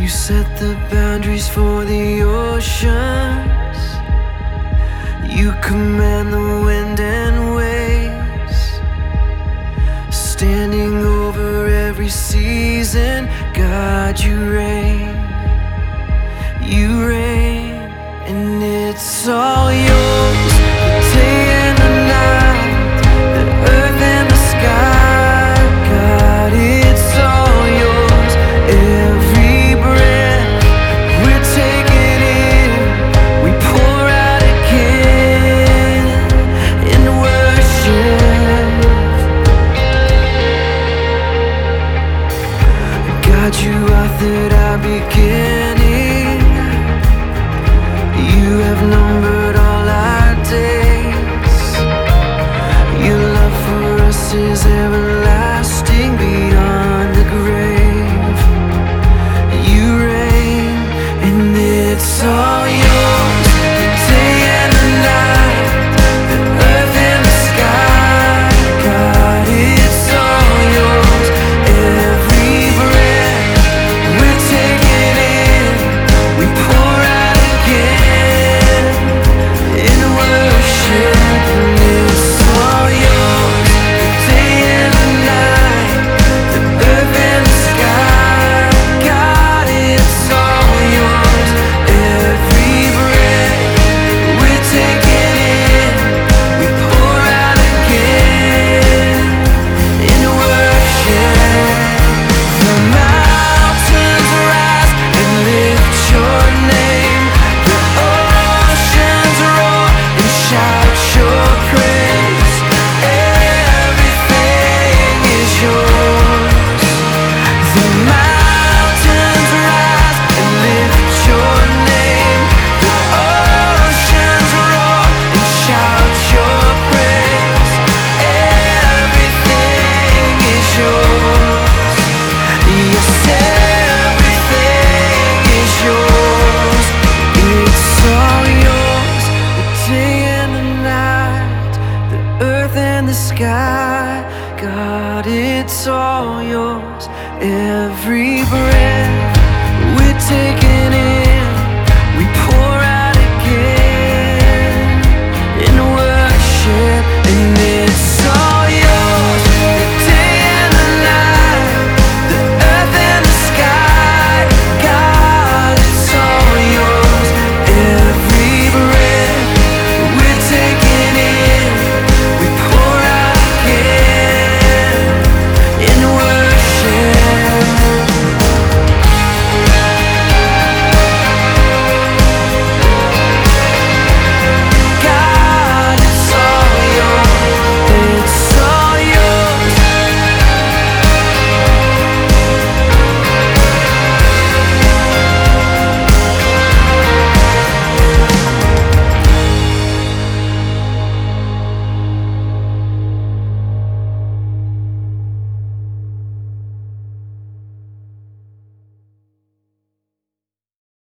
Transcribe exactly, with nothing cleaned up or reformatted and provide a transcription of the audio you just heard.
You set the boundaries for the oceans. You command the wind and waves, standing over every season. God, you reign, you reign, and it's all yours. The day and the night, the earth and the sky. God, it's all yours. Every breath we're taking in, we pour out again in worship. God, you authored our beginning. You have numbered all our days. Your love for us is everlasting beyond the grave. You reign, and it's all yours. The day and the night, the earth and the sky. God, it's all yours. Every breath we're taking in, we pour out again in worship. And it's all yours. The day and the night, the earth and the sky. God, it's all yours. Every breath we're taking in, we pour out again in worship. The mountains rise and lift your name. The oceans roar and shout your praise. Everything is yours. The mountains rise and lift your name. The oceans roar and shout your praise. Everything is yours. Yes, everything is yours. It's all yours. The day and the night, the earth and the sky. God, it's all yours. Every breath we take